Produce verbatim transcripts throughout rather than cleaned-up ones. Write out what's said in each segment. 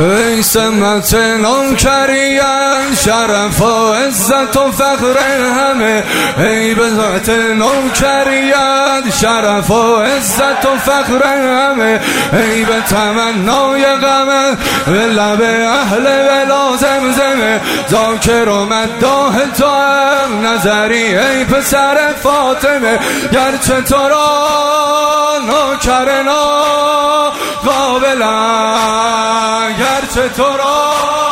ای سمت نوکریان شرف و عزت و فخر همه، ای به ذات نوکریان شرف و عزت و فخر همه، ای به تمنای غمه به لب اهل ولا زمزمه، ذاکر و مداح تو هم نظری ای پسر فاطمه، گرچه تو را نوکرنا قابلم، گرچه تو را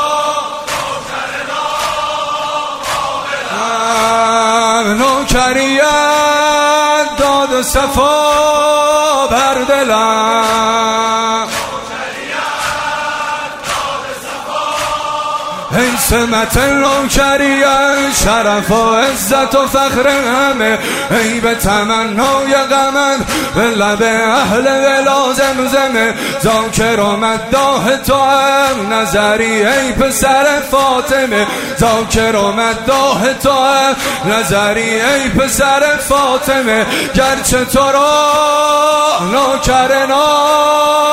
قابلم، نوکریت داد و صفا بر دلم، ای سمت نوکریان شرف و عزت و فخر همه، ای به تمنای غمت به لب اهل ولا زمزمه، ذاکر و مداح تو هم نظری ای پسر فاطمه، ذاکر و مداح تو هم نظری ای پسر فاطمه، گرچه تو را نوکرنا